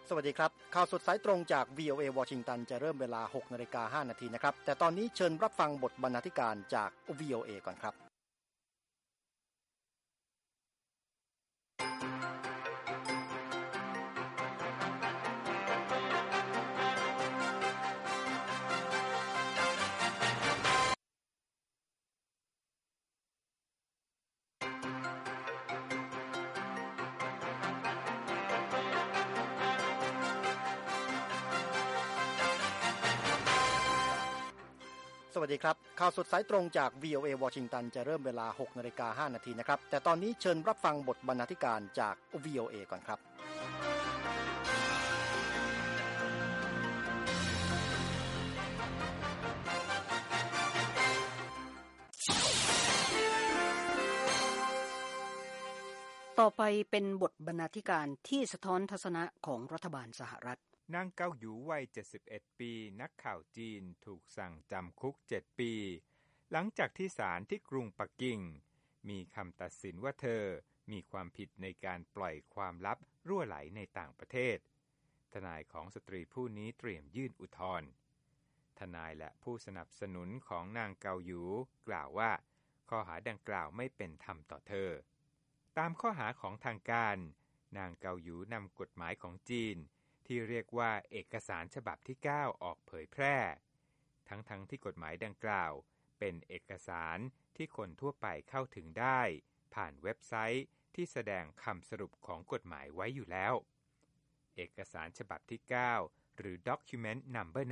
สวัสดีครับข่าวสดสายตรงจาก VOA วอชิงตันจะเริ่มเวลา 6:05 น.นะครับแต่ตอนนี้เชิญรับฟังบทบรรณาธิการจาก VOA ก่อนครับสวัสดีครับข่าวสดสายตรงจาก VOA วอชิงตันจะเริ่มเวลา 6:05 น.นะครับแต่ตอนนี้เชิญรับฟังบทบรรณาธิการจาก VOA ก่อนครับต่อไปเป็นบทบรรณาธิการที่สะท้อนทัศนะของรัฐบาลสหรัฐนางเกาหยูวัย71ปีนักข่าวจีนถูกสั่งจำคุก7ปีหลังจากที่ศาลที่กรุงปักกิ่งมีคำตัดสินว่าเธอมีความผิดในการปล่อยความลับรั่วไหลในต่างประเทศทนายของสตรีผู้นี้เตรียมยื่นอุทธรณ์ทนายและผู้สนับสนุนของนางเกาหยูกล่าวว่าข้อหาดังกล่าวไม่เป็นธรรมต่อเธอตามข้อหาของทางการนางเกาหยูนำกฎหมายของจีนที่เรียกว่าเอกสารฉบับที่9ออกเผยแพร่ทั้งที่กฎหมายดังกล่าวเป็นเอกสารที่คนทั่วไปเข้าถึงได้ผ่านเว็บไซต์ที่แสดงคำสรุปของกฎหมายไว้อยู่แล้วเอกสารฉบับที่9หรือ Document Number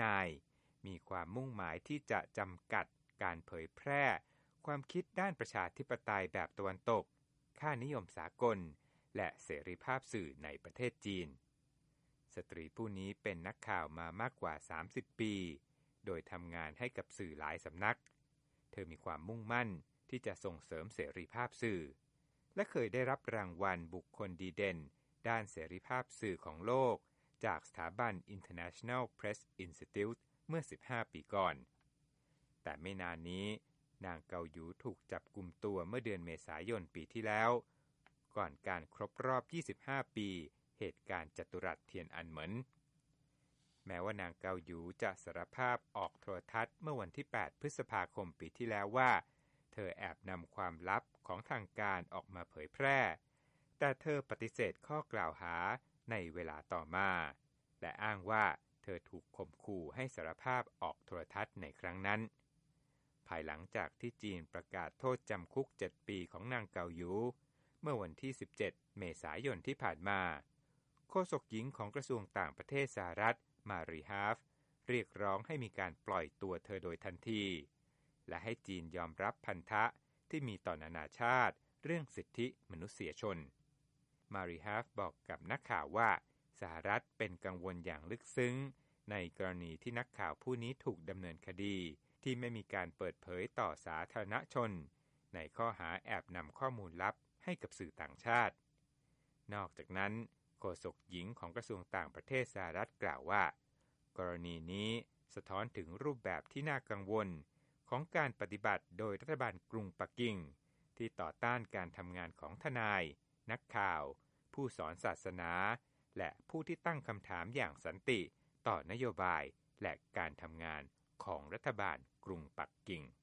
9มีความมุ่งหมายที่จะจำกัดการเผยแพร่ความคิดด้านประชาธิปไตยแบบตะวันตกค่านิยมสากลและเสรีภาพสื่อในประเทศจีนสตรีผู้นี้เป็นนักข่าวมามากกว่า30ปีโดยทำงานให้กับสื่อหลายสำนักเธอมีความมุ่งมั่นที่จะส่งเสริมเสรีภาพสื่อและเคยได้รับรางวัลบุคคลดีเด่นด้านเสรีภาพสื่อของโลกจากสถาบัน International Press Institute เมื่อ15ปีก่อนแต่ไม่นานนี้นางเกาหยูถูกจับกุมตัวเมื่อเดือนเมษายนปีที่แล้วก่อนการครบรอบ25ปีเหตุการณ์จัตุรัสเทียนอันเหมินแม้ว่านางเกาหยูจะสารภาพออกโทรทัศน์เมื่อวันที่8พฤษภาคมปีที่แล้วว่าเธอแอบนำความลับของทางการออกมาเผยแพร่แต่เธอปฏิเสธข้อกล่าวหาในเวลาต่อมาและอ้างว่าเธอถูกข่มขู่ให้สารภาพออกโทรทัศน์ในครั้งนั้นภายหลังจากที่จีนประกาศโทษจำคุก7ปีของนางเกาหยูเมื่อวันที่17เมษายนที่ผ่านมาโฆษกหญิงของกระทรวงต่างประเทศสหรัฐมารีฮาฟเรียกร้องให้มีการปล่อยตัวเธอโดยทันทีและให้จีนยอมรับพันธะที่มีต่อนานาชาติเรื่องสิทธิมนุษยชนมารีฮาฟบอกกับนักข่าวว่าสหรัฐเป็นกังวลอย่างลึกซึ้งในกรณีที่นักข่าวผู้นี้ถูกดำเนินคดีที่ไม่มีการเปิดเผยต่อสาธารณชนในข้อหาแอบนำข้อมูลลับให้กับสื่อต่างชาตินอกจากนั้นโฆษกหญิงของกระทรวงต่างประเทศสหรัฐกล่าวว่ากรณีนี้สะท้อนถึงรูปแบบที่น่ากังวลของการปฏิบัติโดยรัฐบาลกรุงปักกิ่งที่ต่อต้านการทำงานของทนายนักข่าวผู้สอนศาสนาและผู้ที่ตั้งคำถามอย่างสันติต่อนโยบายและการทำงานของรัฐบาลกรุงปักกิ่ง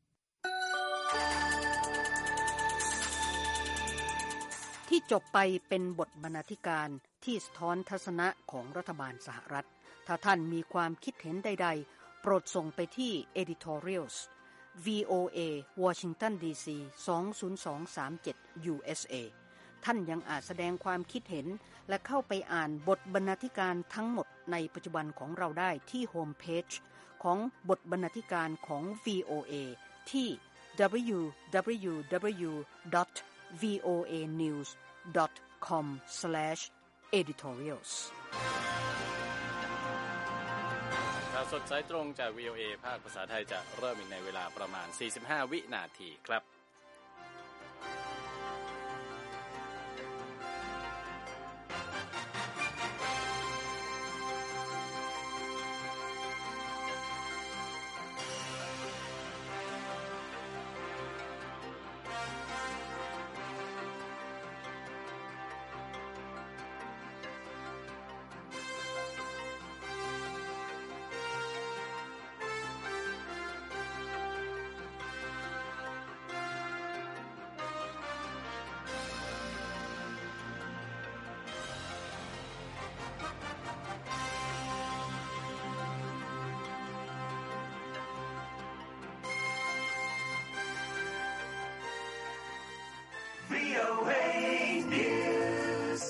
ที่จบไปเป็นบทบรรณาธิการที่สะท้อนทัศนะของรัฐบาลสหรัฐถ้าท่านมีความคิดเห็นใดๆโปรดส่งไปที่ editorials VOA Washington DC 20237 USA ท่านยังอาจแสดงความคิดเห็นและเข้าไปอ่านบทบรรณาธิการทั้งหมดในปัจจุบันของเราได้ที่โฮมเพจของบทบรรณาธิการของ VOA ที่ www.voanews.com/editorials ข่าวสดสายตรงจาก VOA ภาคภาษาไทยจะเริ่มอีกในเวลาประมาณ45วินาทีครับ VOA News.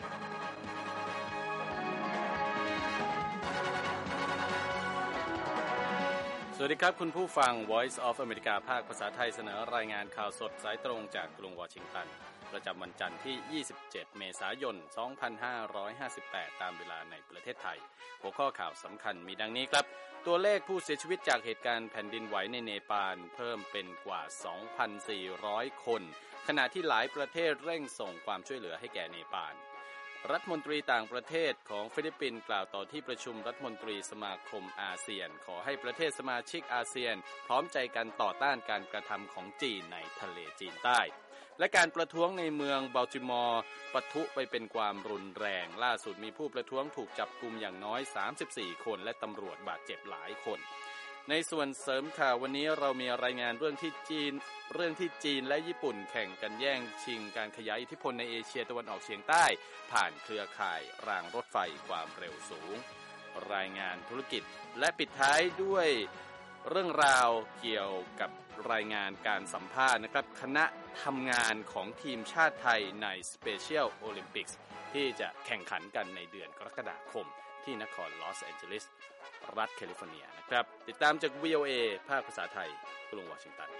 สวัสดีครับคุณผู้ฟัง Voice of America ภาคภาษาไทยเสนอรายงานข่าวสดสายตรงจากกรุงวอชิงตันประจำวันจันทร์ที่ 27 เมษายน 2558 ตามเวลาในประเทศไทยหัวข้อข่าวสำคัญมีดังนี้ครับตัวเลขผู้เสียชีวิตจากเหตุการณ์แผ่นดินไหวในเนปาลเพิ่มเป็นกว่า 2,400 คนขณะที่หลายประเทศเร่งส่งความช่วยเหลือให้แก่เนปาลรัฐมนตรีต่างประเทศของฟิลิปปินส์กล่าวต่อที่ประชุมรัฐมนตรีสมาคมอาเซียนขอให้ประเทศสมาชิกอาเซียนพร้อมใจกันต่อต้านการกระทำของจีนในทะเลจีนใต้และการประท้วงในเมืองบัลติมอร์ปะทุไปเป็นความรุนแรงล่าสุดมีผู้ประท้วงถูกจับกุมอย่างน้อย34คนและตำรวจบาดเจ็บหลายคนในส่วนเสริมข่าววันนี้เรามีรายงานเรื่องที่จีนและญี่ปุ่นแข่งกันแย่งชิงการขยายอิทธิพลในเอเชียตะวันออกเฉียงใต้ผ่านเครือข่ายรางรถไฟความเร็วสูงรายงานธุรกิจและปิดท้ายด้วยเรื่องราวเกี่ยวกับรายงานการสัมภาษณ์นะครับคณะทำงานของทีมชาติไทยใน Special Olympics ที่จะแข่งขันกันในเดือนกรกฎาคมที่นครลอสแอนเจลิสรัฐแคลิฟอร์เนียนะครับติดตามจาก VOA ภาคภาษาไทยกรุงวอชิงตัน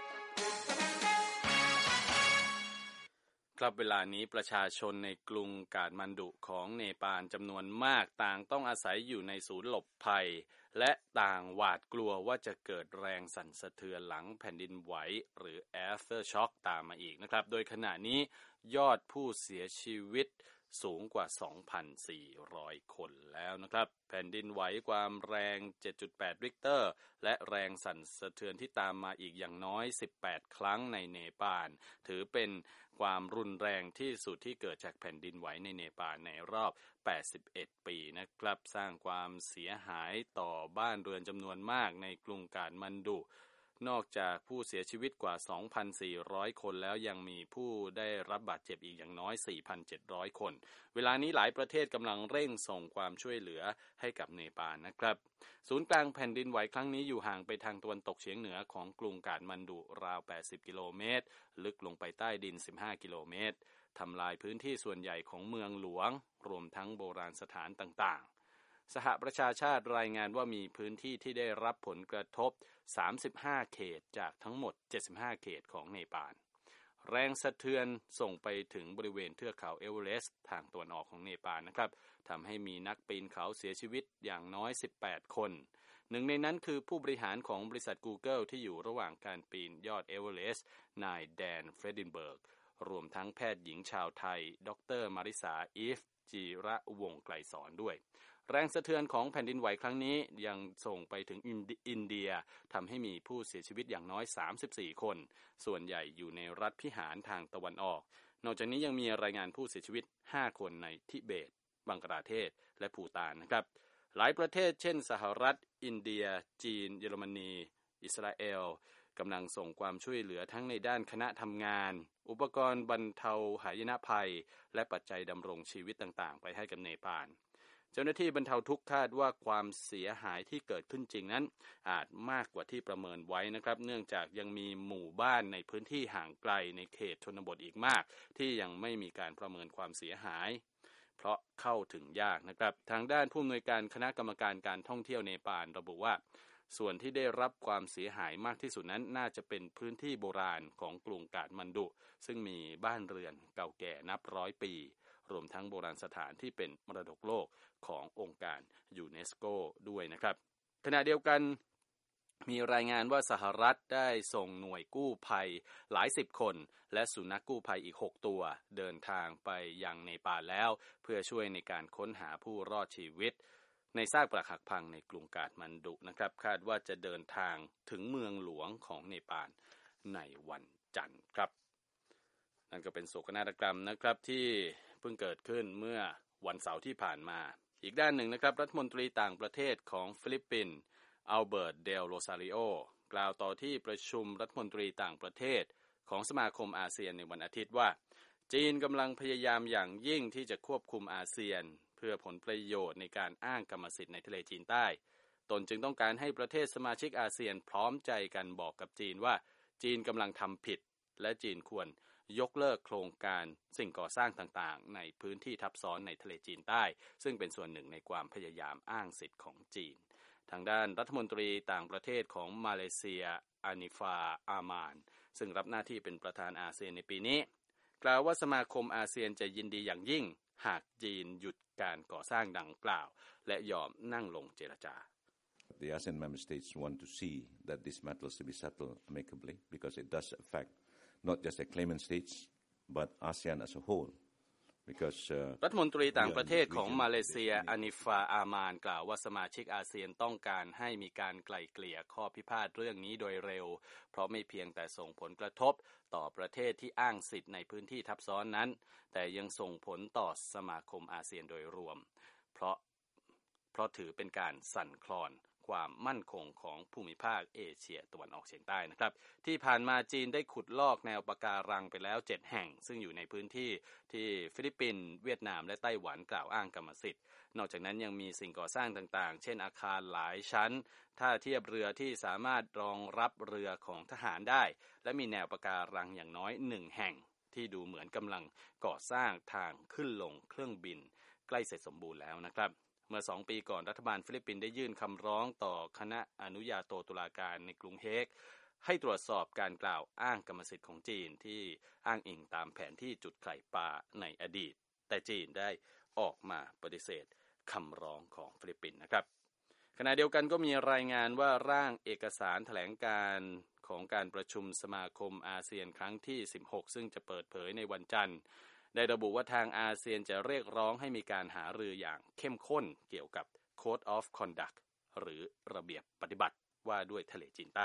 ครับเวลานี้ประชาชนในกรุงกาฐมาณฑุของเนปาลจำนวนมากต่างต้องอาศัยอยู่ในศูนย์หลบภัยและต่างหวาดกลัวว่าจะเกิดแรงสั่นสะเทือนหลังแผ่นดินไหวหรือ Aftershock ตามมาอีกนะครับโดยขณะนี้ยอดผู้เสียชีวิตสูงกว่า 2,400 คนแล้วนะครับแผ่นดินไหวความแรง 7.8 ริกเตอร์และแรงสั่นสะเทือนที่ตามมาอีกอย่างน้อย18ครั้งในเนปาลถือเป็นความรุนแรงที่สุดที่เกิดจากแผ่นดินไหวในเนปาลในรอบ81ปีนะครับสร้างความเสียหายต่อบ้านเรือนจำนวนมากในกรุงกาฐมาณฑุนอกจากผู้เสียชีวิตกว่า 2,400 คนแล้วยังมีผู้ได้รับบาดเจ็บอีกอย่างน้อย 4,700 คนเวลานี้หลายประเทศกำลังเร่งส่งความช่วยเหลือให้กับเนปาลนะครับศูนย์กลางแผ่นดินไหวครั้งนี้อยู่ห่างไปทางตะวันตกเฉียงเหนือของกรุงกาฐมาณฑุราว80กิโลเมตรลึกลงไปใต้ดิน15กิโลเมตรทำลายพื้นที่ส่วนใหญ่ของเมืองหลวงรวมทั้งโบราณสถานต่างๆสหประชาชาติรายงานว่ามีพื้นที่ที่ได้รับผลกระทบ35เขตจากทั้งหมด75เขตของเนปาลแรงสะเทือนส่งไปถึงบริเวณเทือกเขาเอเวอเรสต์ทางตะวันออกของเนปาลนะครับทำให้มีนักปีนเขาเสียชีวิตอย่างน้อย18คนหนึ่งในนั้นคือผู้บริหารของบริษัท Google ที่อยู่ระหว่างการปีนยอดเอเวอเรสต์นายแดนเฟรดินเบิร์กรวมทั้งแพทย์หญิงชาวไทยดร.มาริสาอีฟจีระวงศ์ไกลสอนด้วยแรงสะเทือนของแผ่นดินไหวครั้งนี้ยังส่งไปถึงอินเดียทำให้มีผู้เสียชีวิตอย่างน้อย34คนส่วนใหญ่อยู่ในรัฐพิหารทางตะวันออกนอกจากนี้ยังมีรายงานผู้เสียชีวิต5คนในทิเบตบังกลาเทศและภูฏานนะครับหลายประเทศเช่นสหรัฐอินเดียจีนเยอรมนีอิสราเอลกำลังส่งความช่วยเหลือทั้งในด้านคณะทำงานอุปกรณ์บรรเทาหายนะภัยและปัจจัยดำรงชีวิตต่างๆไปให้กับเนปาลเจ้าหน้าที่บรรเทาทุกข์คาดว่าความเสียหายที่เกิดขึ้นจริงนั้นอาจมากกว่าที่ประเมินไว้นะครับเนื่องจากยังมีหมู่บ้านในพื้นที่ห่างไกลในเขตชนบทอีกมากที่ยังไม่มีการประเมินความเสียหายเพราะเข้าถึงยากนะครับทางด้านผู้อำนวยการคณะกรรมการการท่องเที่ยวเนปาลระบุว่าส่วนที่ได้รับความเสียหายมากที่สุดนั้นน่าจะเป็นพื้นที่โบราณของกรุงกาฐมาณฑุซึ่งมีบ้านเรือนเก่าแก่นับร้อยปีรวมทั้งโบราณสถานที่เป็นมรดกโลกขององค์การยูเนสโกด้วยนะครับขณะเดียวกันมีรายงานว่าสหรัฐได้ส่งหน่วยกู้ภัยหลายสิบคนและสุนัขกู้ภัยอีก6ตัวเดินทางไปยังเนปาลแล้วเพื่อช่วยในการค้นหาผู้รอดชีวิตในซากปรักหักพังในกรุงกาฐมาณฑุนะครับคาดว่าจะเดินทางถึงเมืองหลวงของเนปาลในวันจันทร์ครับนั่นก็เป็นโศกนาฏกรรมนะครับที่เพิ่งเกิดขึ้นเมื่อวันเสาร์ที่ผ่านมาอีกด้านหนึ่งนะครับรัฐมนตรีต่างประเทศของฟิลิปปินส์อัลเบิร์ตเดลโรซาริโอกล่าวต่อที่ประชุมรัฐมนตรีต่างประเทศของสมาคมอาเซียนในวันอาทิตย์ว่าจีนกำลังพยายามอย่างยิ่งที่จะควบคุมอาเซียนเพื่อผลประโยชน์ในการอ้างกรรมสิทธิ์ในทะเลจีนใต้ตนจึงต้องการให้ประเทศสมาชิกอาเซียนพร้อมใจกันบอกกับจีนว่าจีนกำลังทำผิดและจีนควรยกเลิกโครงการสิ่งก่อสร้างต่างๆในพื้นที่ทับซ้อนในทะเลจีนใต้ซึ่งเป็นส่วนหนึ่งในความพยายามอ้างสิทธิ์ของจีนทางด้านรัฐมนตรีต่างประเทศของมาเลเซียอานิฟาอามานซึ่งรับหน้าที่เป็นประธานอาเซียนในปีนี้กล่าวว่าสมาคมอาเซียนจะยินดีอย่างยิ่งหากจีนหยุดการก่อสร้างดังกล่าวและยอมนั่งลงเจรจา The ASEAN member states want to see that this matters to be settled amicably because it does affect not just the claimant states but ASEAN as a whole รัฐมนตรีต่างประเทศของมาเลเซียอานิฟาอามานกล่าวว่าสมาชิกอาเซียนต้องการให้มีการไกล่เกลี่ยข้อพิพาทเรื่องนี้โดยเร็วเพราะไม่เพียงแต่ส่งผลกระทบต่อประเทศที่อ้างสิทธิ์ในพื้นที่ทับซ้อนนั้นแต่ยังส่งผลต่อสมาคมอาเซียนโดยรวมเพราะถือเป็นการสั่นคลอนความมั่นคงของภูมิภาคเอเชียตะวันออกเฉียงใต้นะครับที่ผ่านมาจีนได้ขุดลอกแนวปะการังไปแล้ว7แห่งซึ่งอยู่ในพื้นที่ที่ฟิลิปปินส์เวียดนามและไต้หวันกล่าวอ้างกรรมสิทธิ์นอกจากนั้นยังมีสิ่งก่อสร้างต่างๆเช่นอาคารหลายชั้นท่าเทียบเรือที่สามารถรองรับเรือของทหารได้และมีแนวปะการังอย่างน้อย1แห่งที่ดูเหมือนกำลังก่อสร้างทางขึ้นลงเครื่องบินใกล้เสร็จสมบูรณ์แล้วนะครับเมื่อ2 ปีก่อนรัฐบาลฟิลิปปินส์ได้ยื่นคำร้องต่อคณะอนุญาโตตุลาการในกรุงเฮกให้ตรวจสอบการกล่าวอ้างกรรมสิทธิ์ของจีนที่อ้างอิงตามแผนที่จุดไข่ปลาในอดีตแต่จีนได้ออกมาปฏิเสธคำร้องของฟิลิปปินส์นะครับขณะเดียวกันก็มีรายงานว่าร่างเอกสารแถลงการของการประชุมสมาคมอาเซียนครั้งที่16ซึ่งจะเปิดเผยในวันจันทร์ได้ระบุว่าทางอาเซียนจะเรียกร้องให้มีการหารืออย่างเข้มข้นเกี่ยวกับ Code of Conduct หรือระเบียบปฏิบัติว่าด้วยทะเลจีนใต้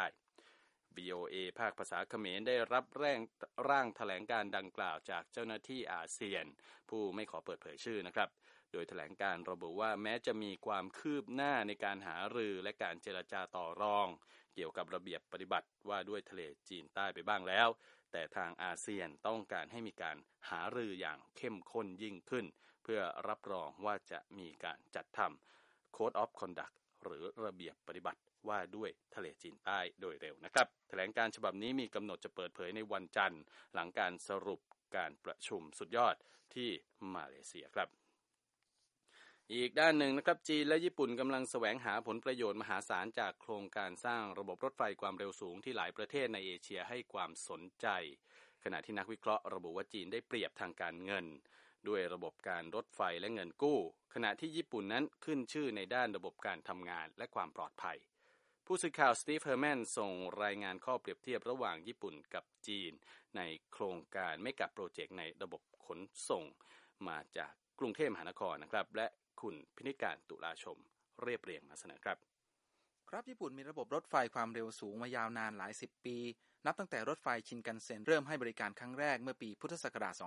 VOA ภาคภาษาเขมรได้รับร่างแถลงการดังกล่าวจากเจ้าหน้าที่อาเซียนผู้ไม่ขอเปิดเผยชื่อนะครับโดยแถลงการระบุว่าแม้จะมีความคืบหน้าในการหารือและการเจรจาต่อรองเกี่ยวกับระเบียบปฏิบัติว่าด้วยทะเลจีนใต้ไปบ้างแล้วแต่ทางอาเซียนต้องการให้มีการหารืออย่างเข้มข้นยิ่งขึ้นเพื่อรับรองว่าจะมีการจัดทำ Code of Conduct หรือระเบียบปฏิบัติว่าด้วยทะเลจีนใต้โดยเร็วนะครับแถลงการฉบับนี้มีกำหนดจะเปิดเผยในวันจันทร์หลังการสรุปการประชุมสุดยอดที่มาเลเซียครับอีกด้านหนึ่งนะครับจีนและญี่ปุ่นกำลังแสวงหาผลประโยชน์มหาศาลจากโครงการสร้างระบบรถไฟความเร็วสูงที่หลายประเทศในเอเชียให้ความสนใจขณะที่นักวิเคราะห์ระบุว่าจีนได้เปรียบทางการเงินด้วยระบบการรถไฟและเงินกู้ขณะที่ญี่ปุ่นนั้นขึ้นชื่อในด้านระบบการทำงานและความปลอดภัยผู้สื่อข่าวสตีฟเฮอร์แมนส่งรายงานข้อเปรียบเทียบระหว่างญี่ปุ่นกับจีนในโครงการเมกะโปรเจกต์ในระบบขนส่งมาจากกรุงเทพมหานครนะครับและคุณพินิจการตุลาชมเรียบเรียงมาเสนอครับครับญี่ปุ่นมีระบบรถไฟความเร็วสูงมายาวนานหลาย10ปีนับตั้งแต่รถไฟชินคันเซ็นเริ่มให้บริการครั้งแรกเมื่อปีพุทธศักราช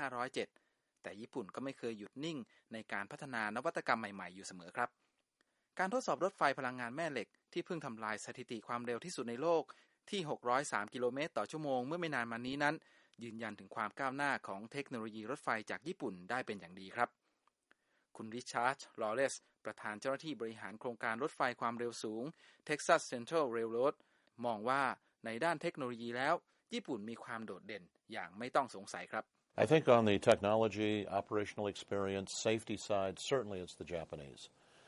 2507 แต่ญี่ปุ่นก็ไม่เคยหยุดนิ่งในการพัฒนานวัตกรรมใหม่ๆอยู่เสมอครับการทดสอบรถไฟพลังงานแม่เหล็กที่เพิ่งทำลายสถิติความเร็วที่สุดในโลกที่603กิโลเมตรต่อชั่วโมงเมื่อไม่นานมานี้นั้นยืนยันถึงความก้าวหน้าของเทคโนโลยีรถไฟจากญี่ปุ่นได้เป็นอย่างดีครับคุณริชาร์ด ลอเรสประธานเจ้าหน้าที่บริหารโครงการรถไฟความเร็วสูง Texas Central Railroad มองว่าในด้านเทคโนโลยีแล้วญี่ปุ่นมีความโดดเด่นอย่างไม่ต้องสงสัยครับ I think on the technology, operational experience, safety side, certainly it's the Japanese.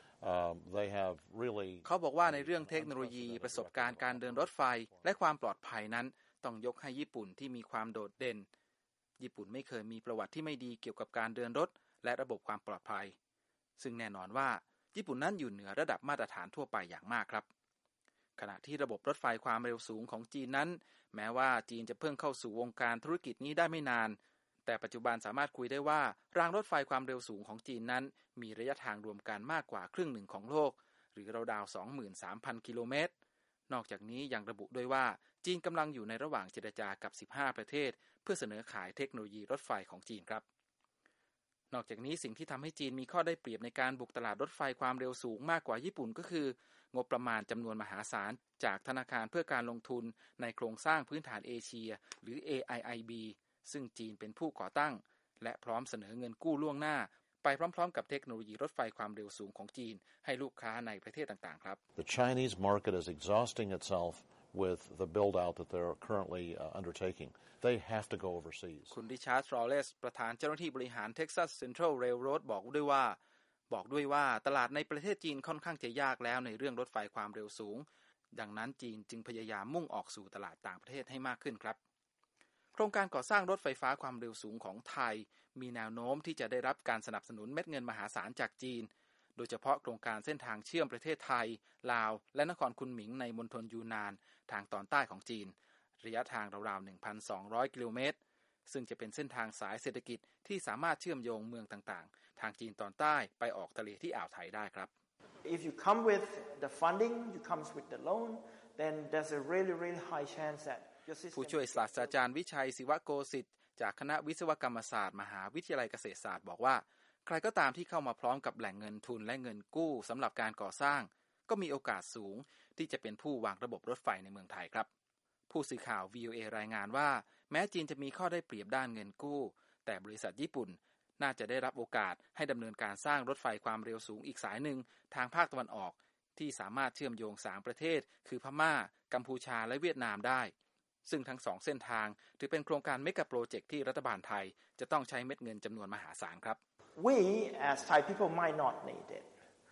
They have really เขาบอกว่าในเรื่องเทคโนโลยีประสบการณ์การเดินรถไฟและความปลอดภัยนั้นต้องยกให้ญี่ปุ่นที่มีความโดดเด่นญี่ปุ่นไม่เคยมีประวัติที่ไม่ดีเกี่ยวกับการเดินรถและระบบความปลอดภัยซึ่งแน่นอนว่าญี่ปุ่นนั้นอยู่เหนือระดับมาตรฐานทั่วไปอย่างมากครับขณะที่ระบบรถไฟความเร็วสูงของจีนนั้นแม้ว่าจีนจะเพิ่งเข้าสู่วงการธุรกิจนี้ได้ไม่นานแต่ปัจจุบันสามารถคุยได้ว่ารางรถไฟความเร็วสูงของจีนนั้นมีระยะทางรวมกันมากกว่าครึ่งหนึ่งของโลกหรือราวๆ 23,000 กิโลเมตรนอกจากนี้ยังระบุด้วยว่าจีนกำลังอยู่ในระหว่างเจรจากับ15ประเทศเพื่อเสนอขายเทคโนโลยีรถไฟของจีนครับนอกจากนี้สิ่งที่ทำให้จีนมีข้อได้เปรียบในการบุกตลาดรถไฟความเร็วสูงมากกว่าญี่ปุ่นก็คืองบประมาณจำนวนมหาศาลจากธนาคารเพื่อการลงทุนในโครงสร้างพื้นฐานเอเชียหรือ AIIB ซึ่งจีนเป็นผู้ก่อตั้งและพร้อมเสนอเงินกู้ล่วงหน้าไปพร้อมๆกับเทคโนโลยีรถไฟความเร็วสูงของจีนให้ลูกค้าในประเทศต่างๆครับ The Chinese market is exhausting itself with the build-out that they're currently undertaking. They have to go overseas. คุณริชาร์ด รอเลสประธานเจ้าหน้าที่บริหาร Texas Central Railroad บอกด้วยว่าตลาดในประเทศจีนค่อนข้างจะยากแล้วในเรื่องรถไฟความเร็วสูงดังนั้นจีนจึงพยายามมุ่งออกสู่ตลาดต่างประเทศให้มากขึ้นครับโครงการก่อสร้างรถไฟฟ้าความเร็วสูงของไทยมีแนวโน้มที่จะได้รับการสนับสนุนเม็ดเงินมหาศาลจากจีนโดยเฉพาะโครงการเส้นทางเชื่อมประเทศไทยลาวและนครคุนหมิงในมณฑลยูนานทางตอนใต้ของจีนระยะทางราวๆ 1,200 กิโลเมตรซึ่งจะเป็นเส้นทางสายเศรษฐกิจที่สามารถเชื่อมโยงเมืองต่างๆทางจีนตอนใต้ไปออกทะเลที่อ่าวไทยได้ครับ If you come with the funding, you come with the loan, then there's a really high chance that your system ผู้ช่วยศาสตราจารย์วิชัยศิวโกสิทธิ์จากคณะวิศวกรรมศาสตร์มหาวิทยาลัยเกษตรศาสตร์บอกว่าใครก็ตามที่เข้ามาพร้อมกับแหล่งเงินทุนและเงินกู้สำหรับการก่อสร้างก็มีโอกาสสูงที่จะเป็นผู้วางระบบรถไฟในเมืองไทยครับผู้สื่อข่าว VOA รายงานว่าแม้จีนจะมีข้อได้เปรียบด้านเงินกู้แต่บริษัทญี่ปุ่นน่าจะได้รับโอกาสให้ดำเนินการสร้างรถไฟความเร็วสูงอีกสายหนึ่งทางภาคตะวันออกที่สามารถเชื่อมโยง3ประเทศคือพม่ากัมพูชาและเวียดนามได้ซึ่งทั้ง2เส้นทางถือเป็นโครงการเมกะโปรเจกต์ที่รัฐบาลไทยจะต้องใช้เม็ดเงินจำนวนมหาศาลครับ We as Thai people might not need it.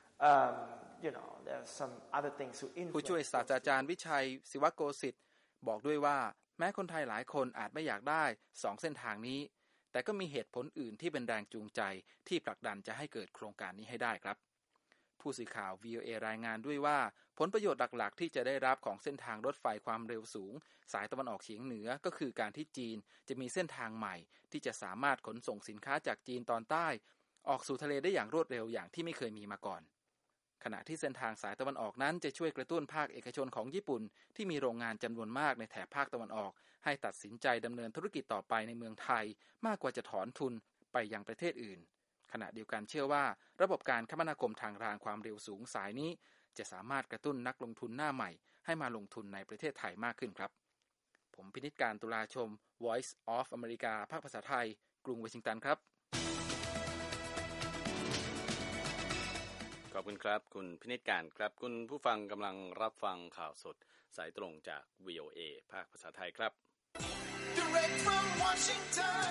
There's some other things to influence. ผู้ช่วยศาสตราจารย์วิชัยศิวโกสิทธิ์บอกด้วยว่าแม้คนไทยหลายคนอาจไม่อยากได้2เส้นทางนี้แต่ก็มีเหตุผลอื่นที่เป็นแรงจูงใจที่ผลักดันจะให้เกิดโครงการนี้ให้ได้ครับผู้สื่อข่าว VOA รายงานด้วยว่าผลประโยชน์หลักๆที่จะได้รับของเส้นทางรถไฟความเร็วสูงสายตะวันออกเฉียงเหนือก็คือการที่จีนจะมีเส้นทางใหม่ที่จะสามารถขนส่งสินค้าจากจีนตอนใต้ออกสู่ทะเลได้อย่างรวดเร็วอย่างที่ไม่เคยมีมาก่อนขณะที่เส้นทางสายตะวันออกนั้นจะช่วยกระตุ้นภาคเอกชนของญี่ปุ่นที่มีโรงงานจำนวนมากในแถบภาคตะวันออกให้ตัดสินใจดำเนินธุรกิจต่อไปในเมืองไทยมากกว่าจะถอนทุนไปยังประเทศอื่นขณะเดียวกันเชื่อว่าระบบการคมนาคมทางรางความเร็วสูงสายนี้จะสามารถกระตุ้นนักลงทุนหน้าใหม่ให้มาลงทุนในประเทศไทยมากขึ้นครับผมพินิจการตุลาชม Voice of America ภาคภาษาไทยกรุงวอชิงตันครับขอบคุณครับคุณพินิจการครับคุณผู้ฟังกำลังรับฟังข่าวสดสายตรงจาก VOA ภาคภาษาไทยครับ Direct from Washington,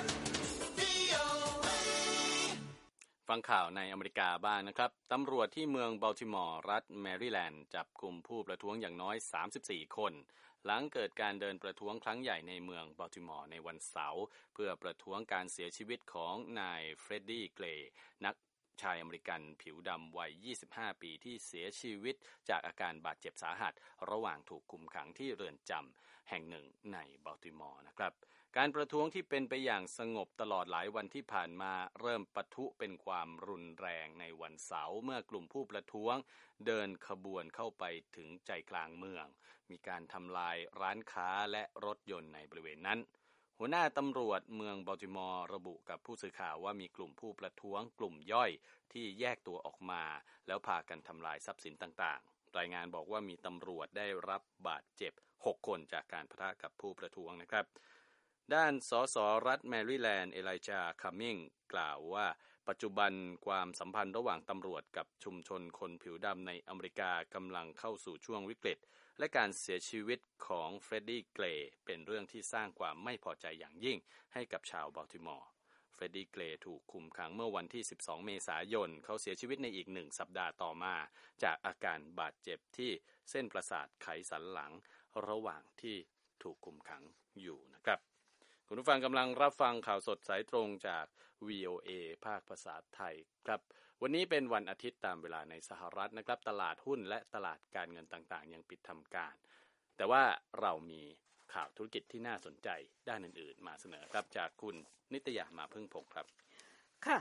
VOA. ฟังข่าวในอเมริกาบ้างนะครับตำรวจที่เมืองบัลติมอร์รัฐแมริแลนด์จับกลุ่มผู้ประท้วงอย่างน้อย34คนหลังเกิดการเดินประท้วงครั้งใหญ่ในเมืองบัลติมอร์ในวันเสาร์เพื่อประท้วงการเสียชีวิตของนายเฟรดดี้เกรย์นักชายอเมริกันผิวดำวัย25ปีที่เสียชีวิตจากอาการบาดเจ็บสาหัสระหว่างถูกคุมขังที่เรือนจำแห่งหนึ่งในบัลติมอร์นะครับการประท้วงที่เป็นไปอย่างสงบตลอดหลายวันที่ผ่านมาเริ่มปะทุเป็นความรุนแรงในวันเสาร์เมื่อกลุ่มผู้ประท้วงเดินขบวนเข้าไปถึงใจกลางเมืองมีการทำลายร้านค้าและรถยนต์ในบริเวณนั้นหัวหน้าตำรวจเมืองบัลติมอร์ระบุกับผู้สื่อข่าวว่ามีกลุ่มผู้ประท้วงกลุ่มย่อยที่แยกตัวออกมาแล้วพากันทำลายทรัพย์สินต่างๆรายงานบอกว่ามีตำรวจได้รับบาดเจ็บ6คนจากการปะทะกับผู้ประท้วงนะครับด้านสสรัฐแมริแลนด์เอไลจาคัมมิงกล่าวว่าปัจจุบันความสัมพันธ์ระหว่างตำรวจกับชุมชนคนผิวดำในอเมริกากำลังเข้าสู่ช่วงวิกฤตและการเสียชีวิตของเฟรดดี้เกรย์เป็นเรื่องที่สร้างความไม่พอใจอย่างยิ่งให้กับชาวบัลติมอร์เฟรดดี้เกรย์ถูกคุมขังเมื่อวันที่12เมษายนเขาเสียชีวิตในอีก1สัปดาห์ต่อมาจากอาการบาดเจ็บที่เส้นประสาทไขสันหลังระหว่างที่ถูกคุมขังอยู่นะครับคุณผู้ฟังกำลังรับฟังข่าวสดสายตรงจาก VOA ภาคภาษาไทยครับวันนี้เป็นวันอาทิตย์ตามเวลาในสหรัฐนะครับตลาดหุ้นและตลาดการเงินต่างๆยังปิดทำการแต่ว่าเรามีข่าวธุรกิจที่น่าสนใจด้านอื่นๆมาเสนอครับจากคุณนิตยามาพึ่งพงศ์ครับค่ะ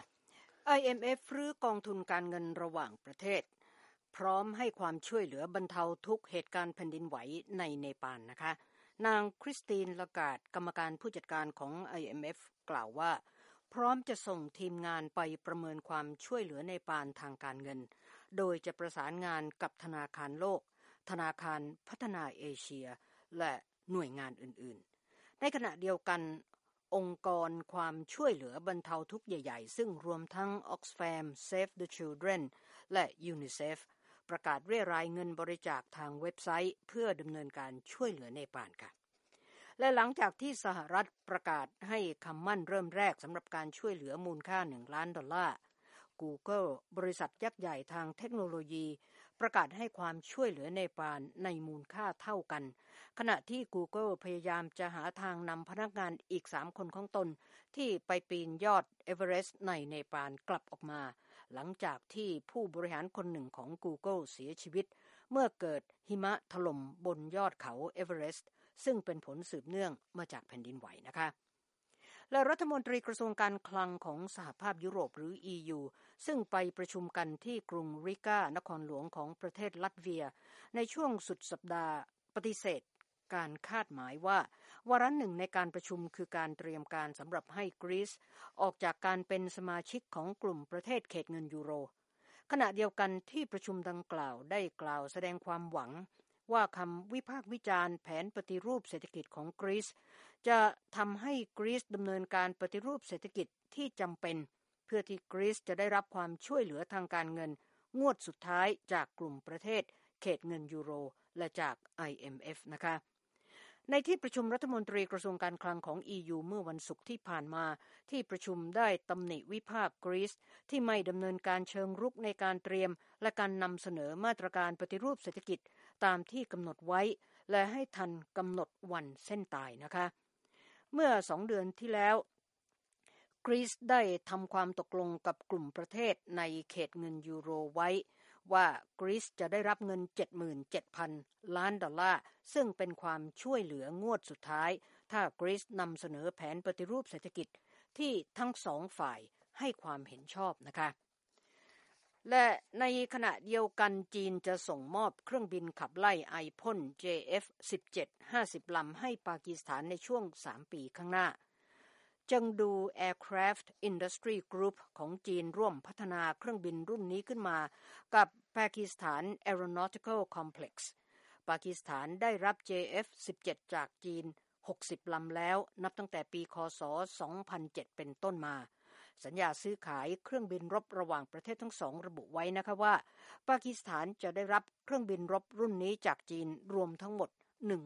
IMF รื้อกองทุนการเงินระหว่างประเทศพร้อมให้ความช่วยเหลือบรรเทาทุกเหตุการณ์แผ่นดินไหวในเนปาลนะคะนางคริสตินลาการ์ดกรรมการผู้จัดการของ IMF กล่าวว่าพร้อมจะส่งทีมงานไปประเมินความช่วยเหลือเนปาลทางการเงินโดยจะประสานงานกับธนาคารโลกธนาคารพัฒนาเอเชียและหน่วยงานอื่นๆในขณะเดียวกันองค์กรความช่วยเหลือบรรเทาทุกข์ใหญ่ๆซึ่งรวมทั้ง Oxfam Save the Children และ UNICEF ประกาศเรียรายเงินบริจาคทางเว็บไซต์เพื่อดำเนินการช่วยเหลือเนปาลค่ะและหลังจากที่สหรัฐประกาศให้คำมั่นเริ่มแรกสำหรับการช่วยเหลือมูลค่า$1 ล้าน Google บริษัทยักษ์ใหญ่ทางเทคโนโลยีประกาศให้ความช่วยเหลือเนปาลในมูลค่าเท่ากันขณะที่ Google พยายามจะหาทางนำพนักงานอีก3 คนของตนที่ไปปีนยอดเอเวอเรสต์ในเนปาลกลับออกมาหลังจากที่ผู้บริหารคนหนึ่งของ Google เสียชีวิตเมื่อเกิดหิมะถล่มบนยอดเขาเอเวอเรสต์ซึ่งเป็นผลสืบเนื่องมาจากแผ่นดินไหวนะคะและรัฐมนตรีกระทรวงการคลังของสหภาพยุโรปหรือ EU ซึ่งไปประชุมกันที่กรุงริกานครหลวงของประเทศลัตเวียในช่วงสุดสัปดาห์ปฏิเสธการคาดหมายว่าวาระหนึ่งในการประชุมคือการเตรียมการสำหรับให้กรีซออกจากการเป็นสมาชิกของกลุ่มประเทศเขตเงินยูโรขณะเดียวกันที่ประชุมดังกล่าวได้กล่าวแสดงความหวังว่าคำวิพากษ์วิจารณ์แผนปฏิรูปเศรษฐกิจของกรีซจะทำให้กรีซดำเนินการปฏิรูปเศรษฐกิจที่จำเป็นเพื่อที่กรีซจะได้รับความช่วยเหลือทางการเงินงวดสุดท้ายจากกลุ่มประเทศเขตเงินยูโรและจาก IMF นะคะในที่ประชุมรัฐมนตรีกระทรวงการคลังของ EU เมื่อวันศุกร์ที่ผ่านมาที่ประชุมได้ตำหนิวิพากษ์กรีซที่ไม่ดำเนินการเชิงรุกในการเตรียมและการนำเสนอมาตรการปฏิรูปเศรษฐกิจตามที่กำหนดไว้และให้ทันกำหนดวันเส้นตายนะคะเมื่อ2 เดือนที่แล้วกรีซได้ทำความตกลงกับกลุ่มประเทศในเขตเงินยูโรไว้ว่ากรีซจะได้รับเงิน 77,000 ล้านดอลลาร์ซึ่งเป็นความช่วยเหลืองวดสุดท้ายถ้ากรีซนำเสนอแผนปฏิรูปเศรษฐกิจที่ทั้ง2 ฝ่ายให้ความเห็นชอบนะคะและในขณะเดียวกันจีนจะส่งมอบเครื่องบินขับไล่ไอพ่น JF-17 50 ลำให้ปากีสถานในช่วง3 ปีข้างหน้าจังดู Aircraft Industry Group ของจีนร่วมพัฒนาเครื่องบินรุ่นนี้ขึ้นมากับ Pakistan Aeronautical Complex ปากีสถานได้รับ JF-17 จากจีน60 ลำแล้วนับตั้งแต่ปีคศ 2007 เป็นต้นมาสัญญาซื้อขายเครื่องบินรบระหว่างประเทศทั้งสองระบุไว้นะคะว่าปากีสถานจะได้รับเครื่องบินรบรุ่นนี้จากจีนรวมทั้งหมด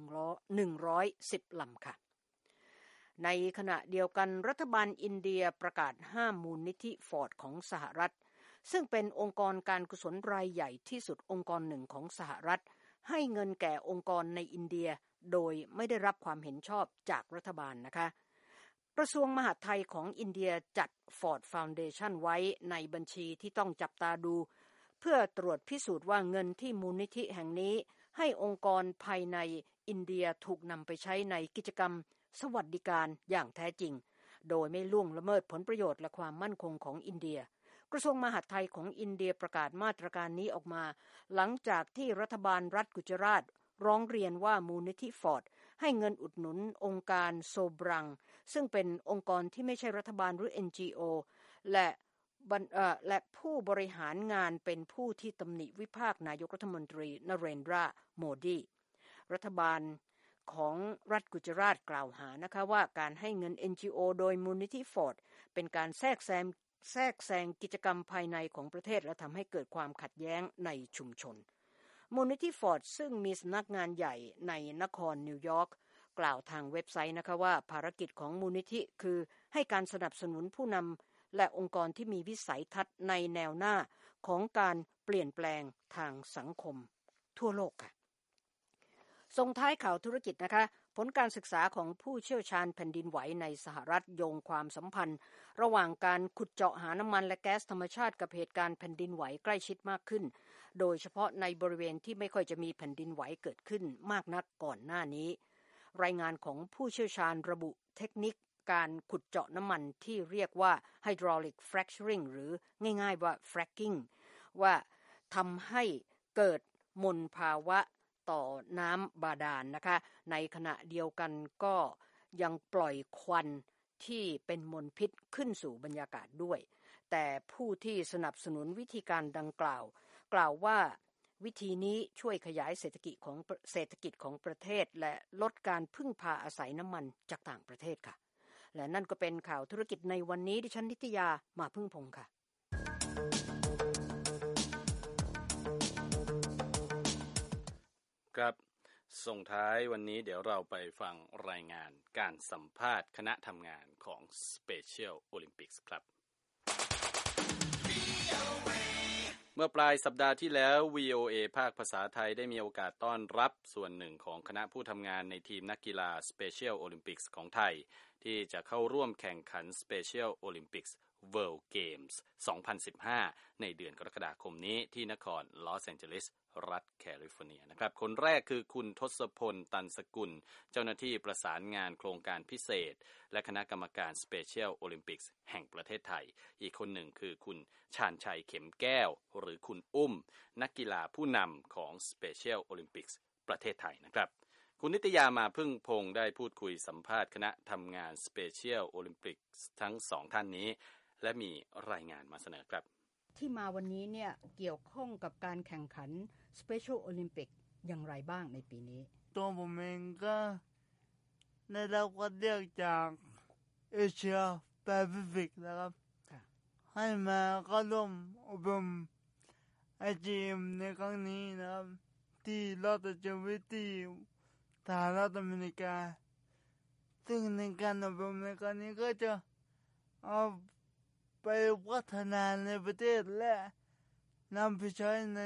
110 ลำค่ะในขณะเดียวกันรัฐบาลอินเดียประกาศห้ามมูลนิธิฟอร์ดของสหรัฐซึ่งเป็นองค์กรการกุศลรายใหญ่ที่สุดองค์กรหนึ่งของสหรัฐให้เงินแก่องค์กรในอินเดียโดยไม่ได้รับความเห็นชอบจากรัฐบาลนะคะกระทรวงมหาดไทยของอินเดียจัด Ford Foundation ไว้ในบัญชีที่ต้องจับตาดูเพื่อตรวจพิสูจน์ว่าเงินที่มูลนิธิแห่งนี้ให้องค์กรภายในอินเดียถูกนำไปใช้ในกิจกรรมสวัสดิการอย่างแท้จริงโดยไม่ล่วงละเมิดผลประโยชน์และความมั่นคงของอินเดียกระทรวงมหาดไทยของอินเดียประกาศมาตรการนี้ออกมาหลังจากที่รัฐบาลรัฐกุจราตร้องเรียนว่ามูลนิธิฟอร์ดให้เงินอุดหนุนองค์การโซบรังซึ่งเป็นองค์กรที่ไม่ใช่รัฐบาลหรือ NGO และผู้บริหารงานเป็นผู้ที่ตำหนิวิพากษ์นายกรัฐมนตรีนเรนทราโมดีรัฐบาลของรัฐกุจราตกล่าวหานะคะว่าการให้เงิน NGO โดยมูลนิธิฟอร์ดเป็นการแทรกแซงกิจกรรมภายในของประเทศและทำให้เกิดความขัดแย้งในชุมชนมูลนิธิฟอร์ดซึ่งมีสำนักงานใหญ่ในนครนิวยอร์กกล่าวทางเว็บไซต์นะคะว่าภารกิจของมูลนิธิคือให้การสนับสนุนผู้นำและองค์กรที่มีวิสัยทัศน์ในแนวหน้าของการเปลี่ยนแปลงทางสังคมทั่วโลกค่ะส่งท้ายข่าวธุรกิจนะคะผลการศึกษาของผู้เชี่ยวชาญแผ่นดินไหวในสหรัฐโยงความสัมพันธ์ระหว่างการขุดเจาะหาน้ำมันและแก๊สธรรมชาติกับเหตุการณ์แผ่นดินไหวใกล้ชิดมากขึ้นโดยเฉพาะในบริเวณที่ไม่ค่อยจะมีแผ่นดินไหวเกิดขึ้นมากนักก่อนหน้านี้รายงานของผู้เชี่ยวชาญระบุเทคนิคการขุดเจาะน้ำมันที่เรียกว่า hydraulic fracturing หรือง่ายๆว่า fracking ว่าทำให้เกิดมลภาวะต่อน้ำบาดาลนะคะในขณะเดียวกันก็ยังปล่อยควันที่เป็นมลพิษขึ้นสู่บรรยากาศด้วยแต่ผู้ที่สนับสนุนวิธีการดังกล่าวว่าวิธีนี้ช่วยขยายเศรษฐกิจของประเทศและลดการพึ่งพาอาศัยน้ำมันจากต่างประเทศค่ะและนั่นก็เป็นข่าวธุรกิจในวันนี้ดิฉันนิตยามาพึ่งพงษ์ค่ะครับส่งท้ายวันนี้เดี๋ยวเราไปฟังรายงานการสัมภาษณ์คณะทำงานของ Special Olympics ครับเมื่อปลายสัปดาห์ที่แล้ว VOA ภาคภาษาไทยได้มีโอกาสต้อนรับส่วนหนึ่งของคณะผู้ทำงานในทีมนักกีฬา Special Olympics ของไทยที่จะเข้าร่วมแข่งขัน Special Olympics World Games 2015 ในเดือนกรกฎาคมนี้ที่นครลอสแอนเจลิสรัฐแคลิฟอร์เนียนะครับคนแรกคือคุณทศพลตันสกุลเจ้าหน้าที่ประสานงานโครงการพิเศษและคณะกรรมการ Special Olympics แห่งประเทศไทยอีกคนหนึ่งคือคุณชาญชัยเข็มแก้วหรือคุณอุ้มนักกีฬาผู้นำของ Special Olympics ประเทศไทยนะครับคุณนิตยามาพึ่งพงษ์ได้พูดคุยสัมภาษณ์คณะทำงาน Special Olympics ทั้งสองท่านนี้และมีรายงานมาเสนอครับที่มาวันนี้เนี่ยเกี่ยวข้องกับการแข่งขัน Special Olympic อย่างไรบ้างในปีนี้ตัวผมเองก็ได้รับคัดเลือกจากเอเชียแปซิฟิกนะครับให้มาเข้าร่วมอบรม IGM ในครั้งนี้นะครับที่ลอสแอนเจลิสที่สหรัฐอเมริกาซึ่งในการอบรมในครั้งนี้ก็จะเอาไปพัฒนาในประเทศและนำไปใช้ใน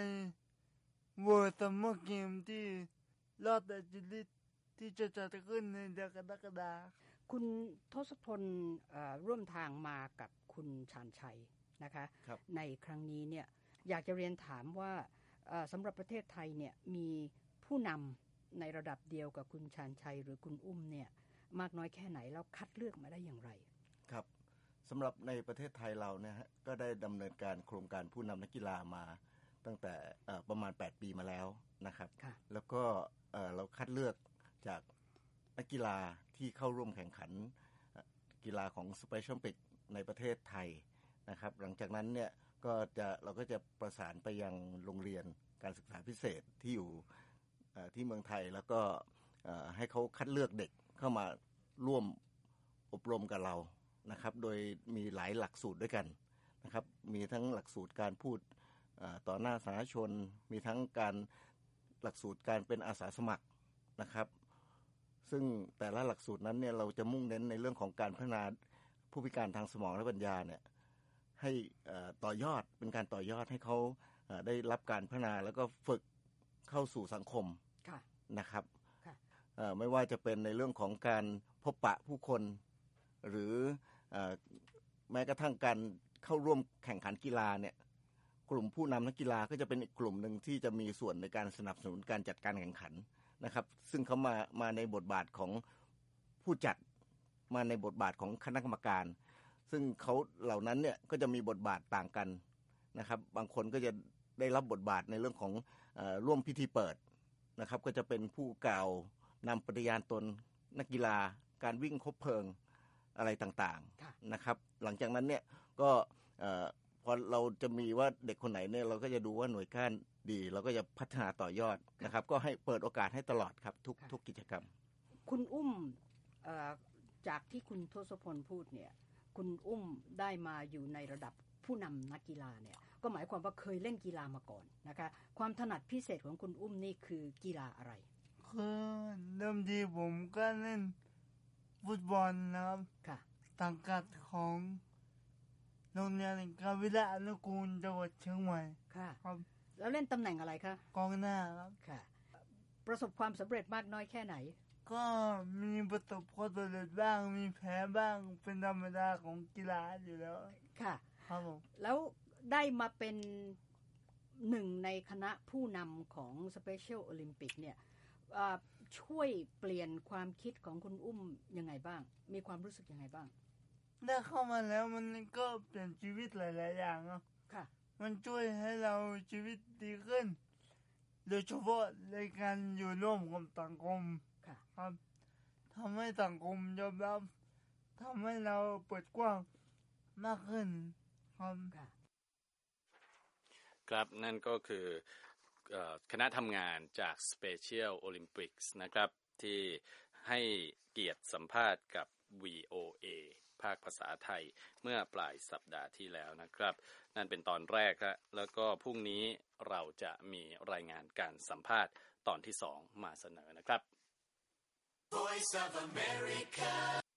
World Summer Games ที่ลอสแอนเจลิสที่จะจัดขึ้นในเดือนกรกฎาคมคุณทศพลร่วมทางมากับคุณชาญชัยนะคะในครั้งนี้เนี่ยอยากจะเรียนถามว่าสำหรับประเทศไทยเนี่ยมีผู้นำในระดับเดียวกับคุณชาญชัยหรือคุณอุ้มเนี่ยมากน้อยแค่ไหนแล้วคัดเลือกมาได้อย่างไรครับสำหรับในประเทศไทยเราเนี่ยก็ได้ดำเนินการโครงการผู้นำนักกีฬามาตั้งแต่ประมาณ8ปีมาแล้วนะครับแล้วก็เราคัดเลือกจากนักกีฬาที่เข้าร่วมแข่งขันกีฬาของ Special Olympics ในประเทศไทยนะครับหลังจากนั้นเนี่ยเราก็จะประสานไปยังโรงเรียนการศึกษาพิเศษที่อยู่ที่เมืองไทยแล้วก็ให้เขาคัดเลือกเด็กเข้ามาร่วมอบรมกับเรานะครับโดยมีหลายหลักสูตรด้วยกันนะครับมีทั้งหลักสูตรการพูดต่อหน้าสาธารณชนมีทั้งการหลักสูตรการเป็นอาสาสมัครนะครับซึ่งแต่ละหลักสูตรนั้นเนี่ยเราจะมุ่งเน้นในเรื่องของการพัฒนาผู้พิการทางสมองและปัญญาเนี่ยให้ต่อยอดเป็นการต่อยอดให้เขาได้รับการพัฒนาแล้วก็ฝึกเข้าสู่สังคมนะครับไม่ว่าจะเป็นในเรื่องของการพบปะผู้คนหรือแม้กระทั่งการเข้าร่วมแข่งขันกีฬาเนี่ยกลุ่มผู้นำนักกีฬาก็จะเป็นอีกกลุ่มหนึ่งที่จะมีส่วนในการสนับสนุนการจัดการแข่งขันนะครับซึ่งเขามาในบทบาทของผู้จัดมาในบทบาทของคณะกรรมการซึ่งเขาเหล่านั้นเนี่ยก็จะมีบทบาทต่างกันนะครับบางคนก็จะได้รับบทบาทในเรื่องของร่วมพิธีเปิดนะครับก็จะเป็นผู้กล่าวนำปฏิญาณตนนักกีฬาการวิ่งคบเพลิงอะไรต่างๆนะครับหลังจากนั้นเนี่ยก็พอเราจะมีว่าเด็กคนไหนเนี่ยเราก็จะดูว่าหน่วยก้านดีเราก็จะพัฒนาต่อยอดนะครับก็ให้เปิดโอกาสให้ตลอดครับทุกกิจกรรมคุณอุ้มจากที่คุณทศพลพูดเนี่ยคุณอุ้มได้มาอยู่ในระดับผู้นำนักกีฬาเนี่ยก็หมายความว่าเคยเล่นกีฬามาก่อนนะคะความถนัดพิเศษของคุณอุ้มนี่คือกีฬาอะไรคือเดิมทีผมก็เล่นฟุตบอลนะครับสังกัดของโรงเรียนการวิทยาอนุกูลจังหวัดเชียงใหม่ครับแล้วเล่นตำแหน่งอะไรคะกองหน้าครับค่ะประสบความสำเร็จมากน้อยแค่ไหนก็มีประสบความสำเร็จบ้างมีแพ้บ้างเป็นธรรมดาของกีฬาอยู่แล้วค่ะครับผมแล้วได้มาเป็นหนึ่งในคณะผู้นำของ Special Olympic เนี่ยช่วยเปลี่ยนความคิดของคุณอุ้มยังไงบ้างมีความรู้สึกยังไงบ้างได้เข้ามาแล้วมันก็เปลี่ยนชีวิตหลายๆอย่างค่ะมันช่วยให้เราชีวิตดีขึ้นโดยเฉพาะในการอยู่ร่วมกับสังคมครับทำให้สังคมยอมรับทำให้เราเปิดกว้างมากขึ้นครับนั่นก็คือคณะทำงานจาก Special Olympics นะครับที่ให้เกียรติสัมภาษณ์กับ VOA ภาคภาษาไทยเมื่อปลายสัปดาห์ที่แล้วนะครับนั่นเป็นตอนแรกครับแล้วก็พรุ่งนี้เราจะมีรายงานการสัมภาษณ์ตอนที่2มาเสนอนะครับ Voice of America